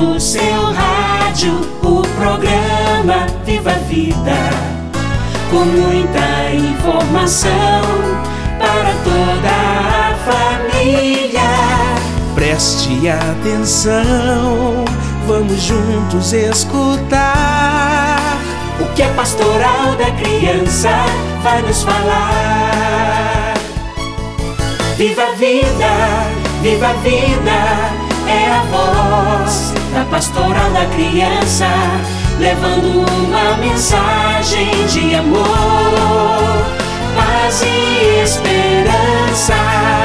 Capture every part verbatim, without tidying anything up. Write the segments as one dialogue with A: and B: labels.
A: no seu rádio o programa Viva a Vida, com muita informação para toda a família.
B: Preste atenção, vamos juntos escutar
A: o que a Pastoral da Criança vai nos falar. Viva a vida, viva a vida, é a voz da Pastoral da Criança, levando uma mensagem de amor, paz e esperança.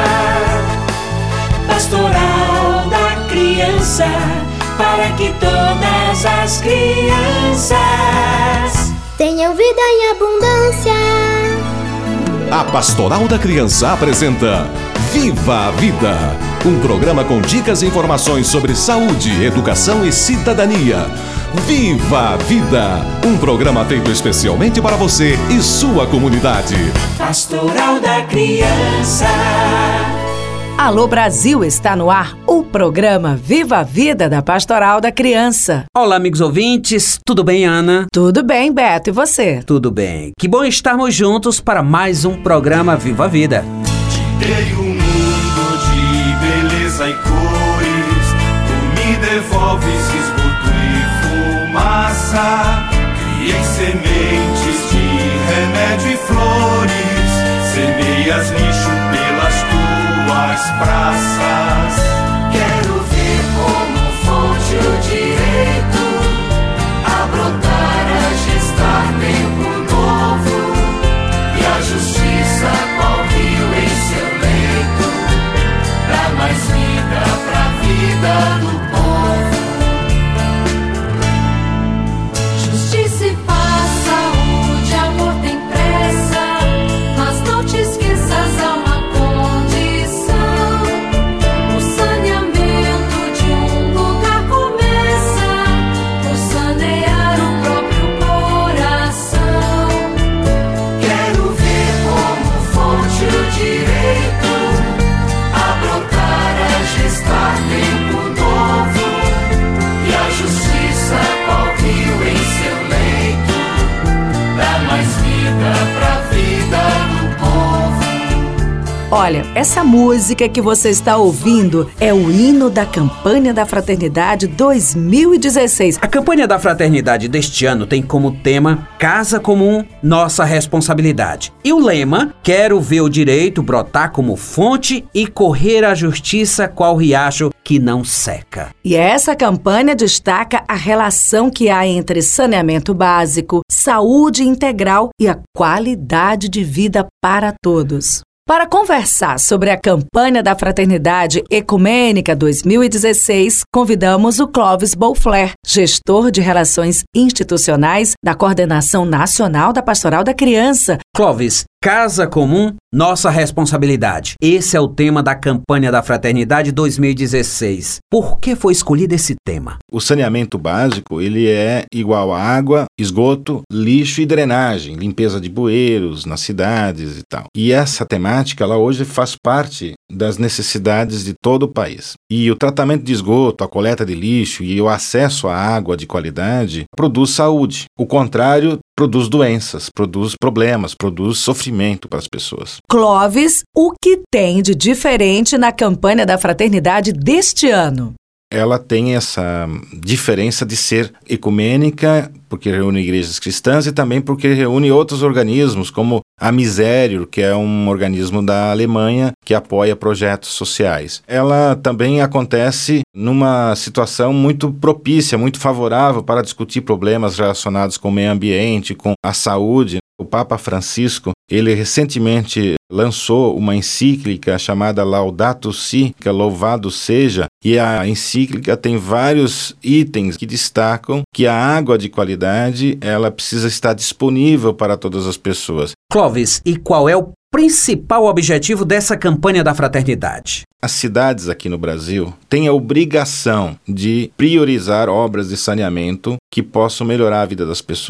A: Pastoral da Criança, para que todas as crianças
C: tenham vida em abundância.
D: A Pastoral da Criança apresenta Viva a Vida, um programa com dicas e informações sobre saúde, educação e cidadania. Viva a Vida, um programa feito especialmente para você e sua comunidade.
A: Pastoral da Criança.
E: Alô Brasil, está no ar o programa Viva a Vida da Pastoral da Criança.
F: Olá, amigos ouvintes, tudo bem, Ana?
E: Tudo bem, Beto, e você?
F: Tudo bem. Que bom estarmos juntos para mais um programa Viva a Vida.
G: Te dei um mundo de beleza e cores, tu me devolves esgoto e fumaça. Criei sementes de remédio e flores, semeias lixo pelas tuas praças.
A: Quero ver como fonte o direito a brotar, a gestar tempo novo, e a justiça qual rio em seu leito dá mais vida pra vida do povo. Justiça e paz, saúde, amor tem pressa, mas não te esqueças, há uma
E: Olha, essa música que você está ouvindo é o hino da Campanha da Fraternidade dois mil e dezesseis.
F: A Campanha da Fraternidade deste ano tem como tema Casa Comum, Nossa Responsabilidade. E o lema, quero ver o direito brotar como fonte e correr a justiça qual riacho que não seca.
E: E essa campanha destaca a relação que há entre saneamento básico, saúde integral e a qualidade de vida para todos. Para conversar sobre a Campanha da Fraternidade Ecumênica dois mil e dezesseis, convidamos o Clóvis Boufler, gestor de Relações Institucionais da Coordenação Nacional da Pastoral da Criança.
F: Clóvis, Casa Comum, Nossa Responsabilidade. Esse é o tema da Campanha da Fraternidade dois mil e dezesseis. Por que foi escolhido esse tema?
H: O saneamento básico, ele é igual a água, esgoto, lixo e drenagem, limpeza de bueiros nas cidades e tal. E essa temática, ela hoje faz parte das necessidades de todo o país. E o tratamento de esgoto, a coleta de lixo e o acesso à água de qualidade produz saúde. O contrário produz doenças, produz problemas, produz sofrimento para as pessoas.
E: Clóvis, o que tem de diferente na Campanha da Fraternidade deste ano?
H: Ela tem essa diferença de ser ecumênica, porque reúne igrejas cristãs e também porque reúne outros organismos, como a Misério, que é um organismo da Alemanha que apoia projetos sociais. Ela também acontece numa situação muito propícia, muito favorável para discutir problemas relacionados com o meio ambiente, com a saúde. O Papa Francisco, ele recentemente lançou uma encíclica chamada Laudato Si, que é louvado seja, e a encíclica tem vários itens que destacam que a água de qualidade, ela precisa estar disponível para todas as pessoas.
F: Clóvis, e qual é o principal objetivo dessa Campanha da Fraternidade?
H: As cidades aqui no Brasil têm a obrigação de priorizar obras de saneamento que possam melhorar a vida das pessoas.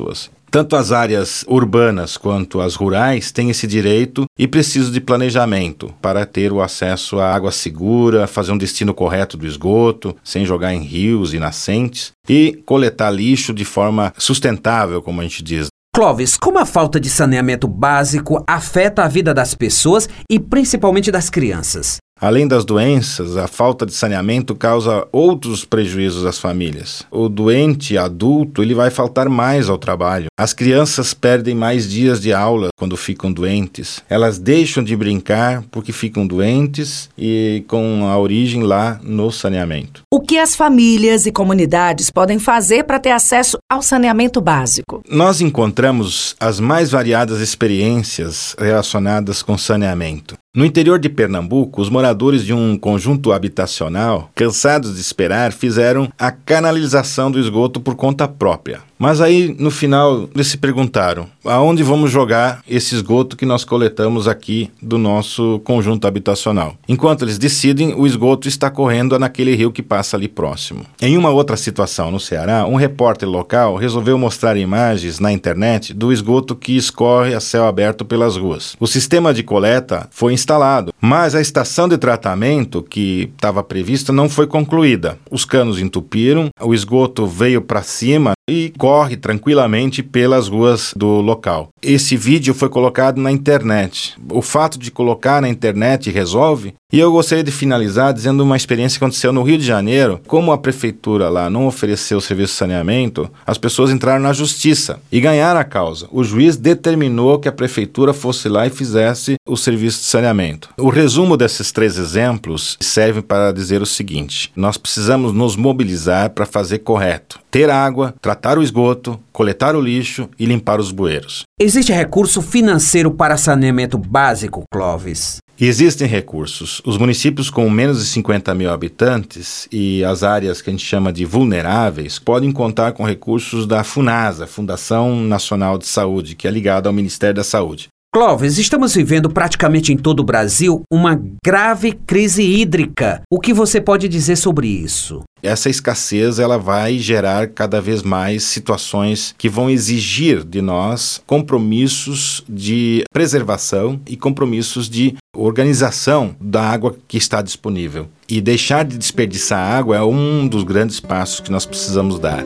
H: Tanto as áreas urbanas quanto as rurais têm esse direito e precisam de planejamento para ter o acesso à água segura, fazer um destino correto do esgoto, sem jogar em rios e nascentes, e coletar lixo de forma sustentável, como a gente diz.
F: Clóvis, como a falta de saneamento básico afeta a vida das pessoas e principalmente das crianças?
H: Além das doenças, a falta de saneamento causa outros prejuízos às famílias. O doente adulto ele vai faltar mais ao trabalho. As crianças perdem mais dias de aula quando ficam doentes. Elas deixam de brincar porque ficam doentes e com a origem lá no saneamento.
E: O que as famílias e comunidades podem fazer para ter acesso ao saneamento básico?
H: Nós encontramos as mais variadas experiências relacionadas com saneamento. No interior de Pernambuco, os moradores de um conjunto habitacional, cansados de esperar, fizeram a canalização do esgoto por conta própria. Mas aí, no final, eles se perguntaram, aonde vamos jogar esse esgoto que nós coletamos aqui do nosso conjunto habitacional? Enquanto eles decidem, o esgoto está correndo naquele rio que passa ali próximo. Em uma outra situação no Ceará, um repórter local resolveu mostrar imagens na internet do esgoto que escorre a céu aberto pelas ruas. O sistema de coleta foi instalado, mas a estação de tratamento que estava prevista não foi concluída. Os canos entupiram, o esgoto veio para cima e corre tranquilamente pelas ruas do local. Esse vídeo foi colocado na internet. O fato de colocar na internet resolve? E eu gostaria de finalizar dizendo uma experiência que aconteceu no Rio de Janeiro. Como a prefeitura lá não ofereceu o serviço de saneamento, as pessoas entraram na justiça e ganharam a causa. O juiz determinou que a prefeitura fosse lá e fizesse o serviço de saneamento. O resumo desses três exemplos serve para dizer o seguinte: nós precisamos nos mobilizar para fazer correto. Ter água, tratar o esgoto, coletar o lixo e limpar os bueiros.
F: Existe recurso financeiro para saneamento básico, Clóvis?
H: Existem recursos. Os municípios com menos de cinquenta mil habitantes e as áreas que a gente chama de vulneráveis podem contar com recursos da FUNASA, Fundação Nacional de Saúde, que é ligada ao Ministério da Saúde.
F: Clóvis, estamos vivendo praticamente em todo o Brasil uma grave crise hídrica. O que você pode dizer sobre isso?
H: Essa escassez ela vai gerar cada vez mais situações que vão exigir de nós compromissos de preservação e compromissos de organização da água que está disponível. E deixar de desperdiçar água é um dos grandes passos que nós precisamos dar.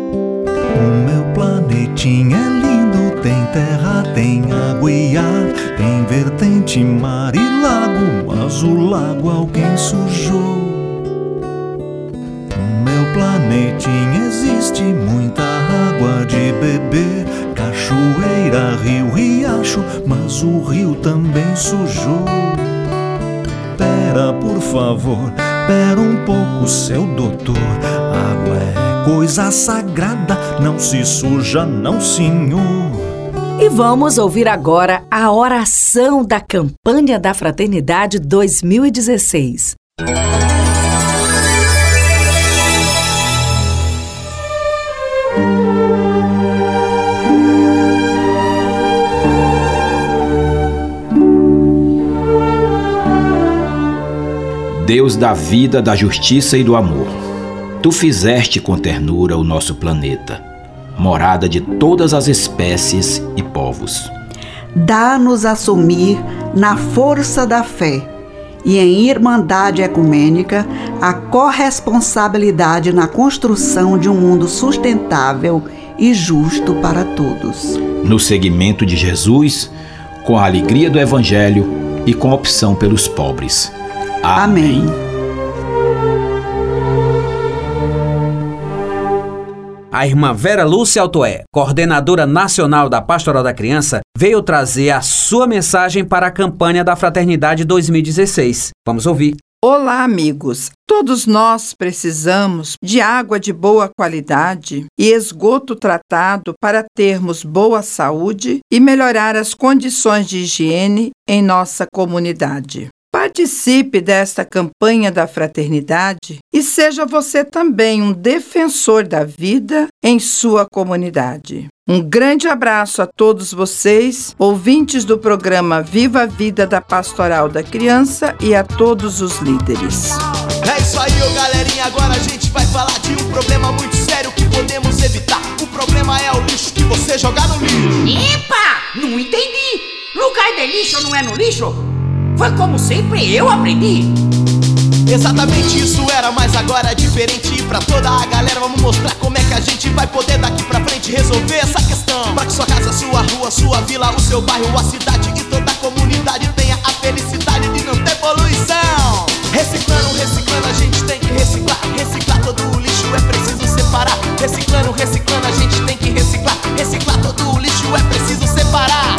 I: O meu planetinha é lindo, tem terra, tem água e ar, tem vertente, mar e lago, mas o lago alguém sujou. No meu planetinha existe muita água de beber, cachoeira, rio, riacho, mas o rio também sujou. Pera, por favor, pera um pouco, seu doutor, água é coisa sagrada, não se suja, não, senhor.
E: E vamos ouvir agora a oração da Campanha da Fraternidade dois mil e dezesseis.
J: Deus da vida, da justiça e do amor, Tu fizeste com ternura o nosso planeta, morada de todas as espécies e povos.
K: Dá-nos assumir, na força da fé e em irmandade ecumênica, a corresponsabilidade na construção de um mundo sustentável e justo para todos.
J: No seguimento de Jesus, com a alegria do Evangelho e com opção pelos pobres. Amém. Amém.
F: A irmã Vera Lúcia Altoé, coordenadora nacional da Pastoral da Criança, veio trazer a sua mensagem para a Campanha da Fraternidade dois mil e dezesseis. Vamos ouvir.
L: Olá, amigos! Todos nós precisamos de água de boa qualidade e esgoto tratado para termos boa saúde e melhorar as condições de higiene em nossa comunidade. Participe desta campanha da fraternidade e seja você também um defensor da vida em sua comunidade. Um grande abraço a todos vocês, ouvintes do programa Viva a Vida da Pastoral da Criança, e a todos os líderes.
B: É isso aí, ô galerinha, agora a gente vai falar de um problema muito sério que podemos evitar. O problema é o lixo que você jogar no lixo.
M: Epa, não entendi. Lugar de lixo não é no lixo? Foi como sempre eu aprendi.
B: Exatamente isso era, mas agora é diferente. E pra toda a galera vamos mostrar como é que a gente vai poder daqui pra frente resolver essa questão. Pra que sua casa, sua rua, sua vila, o seu bairro, a cidade e toda a comunidade tenha a felicidade de não ter poluição. Reciclando, reciclando, a gente tem que reciclar. Reciclar todo o lixo é preciso separar. Reciclando, reciclando, a gente tem que reciclar. Reciclar todo o lixo é preciso separar.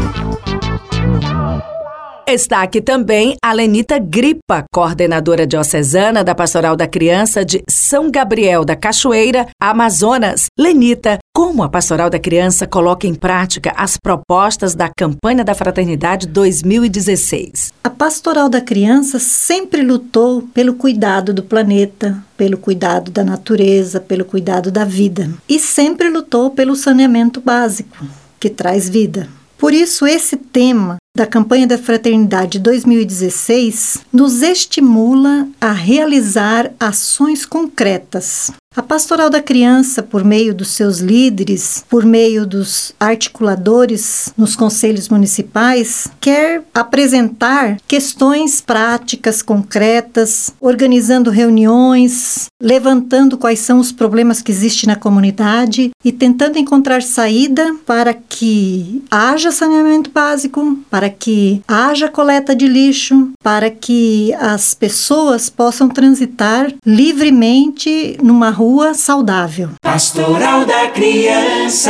E: Está aqui também a Lenita Gripa, coordenadora diocesana da Pastoral da Criança de São Gabriel da Cachoeira, Amazonas. Lenita, como a Pastoral da Criança coloca em prática as propostas da Campanha da Fraternidade dois mil e dezesseis?
N: A Pastoral da Criança sempre lutou pelo cuidado do planeta, pelo cuidado da natureza, pelo cuidado da vida. E sempre lutou pelo saneamento básico, que traz vida. Por isso, esse tema da Campanha da Fraternidade dois mil e dezesseis nos estimula a realizar ações concretas. A Pastoral da Criança, por meio dos seus líderes, por meio dos articuladores nos conselhos municipais, quer apresentar questões práticas, concretas, organizando reuniões, levantando quais são os problemas que existem na comunidade e tentando encontrar saída para que haja saneamento básico, para que haja coleta de lixo, para que as pessoas possam transitar livremente numa rua Rua saudável.
A: Pastoral da Criança.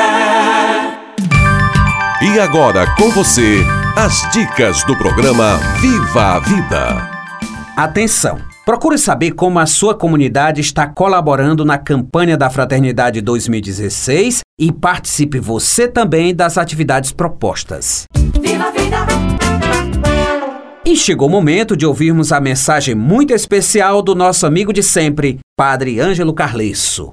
D: E agora com você, as dicas do programa Viva a Vida.
F: Atenção! Procure saber como a sua comunidade está colaborando na Campanha da Fraternidade dois mil e dezesseis e participe você também das atividades propostas.
A: Viva a Vida!
F: E chegou o momento de ouvirmos a mensagem muito especial do nosso amigo de sempre, Padre Ângelo Carlesso.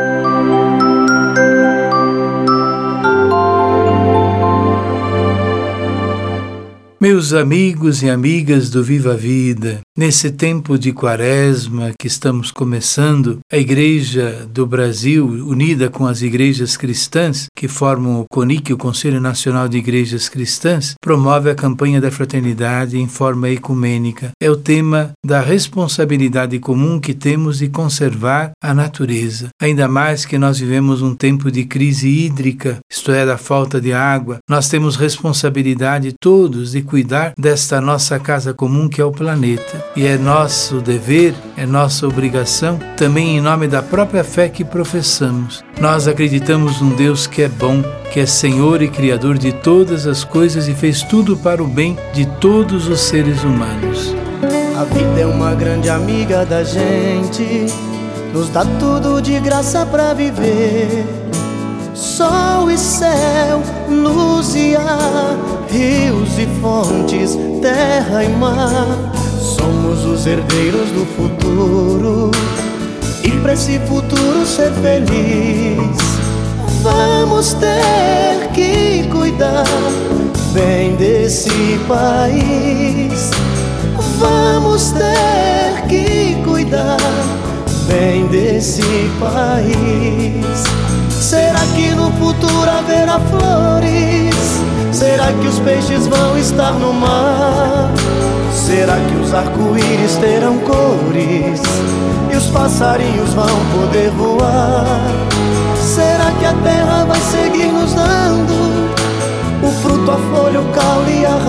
O: Meus amigos e amigas do Viva a Vida, nesse tempo de quaresma que estamos começando, a Igreja do Brasil, unida com as igrejas cristãs, que formam o CONIC, o Conselho Nacional de Igrejas Cristãs, promove a campanha da fraternidade em forma ecumênica. É o tema da responsabilidade comum que temos de conservar a natureza. Ainda mais que nós vivemos um tempo de crise hídrica, isto é, da falta de água. Nós temos responsabilidade todos de cuidar desta nossa casa comum que é o planeta. E é nosso dever, é nossa obrigação, também em nome da própria fé que professamos. Nós acreditamos num Deus que é bom, que é Senhor e Criador de todas as coisas e fez tudo para o bem de todos os seres humanos.
P: A vida é uma grande amiga da gente, nos dá tudo de graça pra viver. Sol e céu, luz e ar, rios e fontes, terra e mar. Somos os herdeiros do futuro e pra esse futuro ser feliz vamos ter que cuidar bem desse país. Vamos ter que cuidar bem desse país. Será que no futuro haverá flores? Será que os peixes vão estar no mar? Será que os arco-íris terão cores? E os passarinhos vão poder voar? Será que a terra vai seguir nos dando o fruto, a folha, o caule e a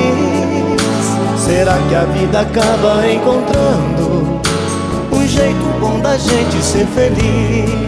P: raiz? Será que a vida acaba encontrando um jeito bom da gente ser feliz?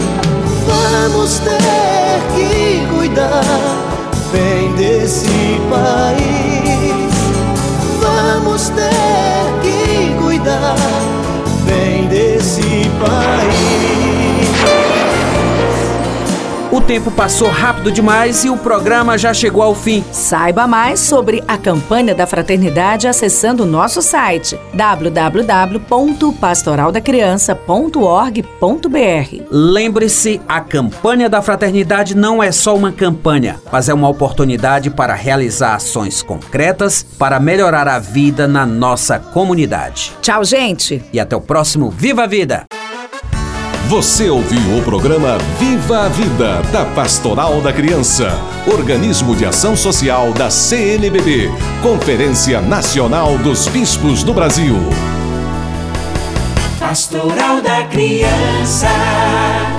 P: Vamos ter que cuidar bem desse país. Vamos ter que cuidar bem desse país.
F: O tempo passou rápido demais e o programa já chegou ao fim.
E: Saiba mais sobre a campanha da fraternidade acessando o nosso site w w w ponto pastoral da criança ponto org ponto b r.
F: Lembre-se, a campanha da fraternidade não é só uma campanha, mas é uma oportunidade para realizar ações concretas para melhorar a vida na nossa comunidade.
E: Tchau, gente!
F: E até o próximo Viva a Vida!
D: Você ouviu o programa Viva a Vida, da Pastoral da Criança, organismo de ação social da C N B B, Conferência Nacional dos Bispos do Brasil.
A: Pastoral da Criança.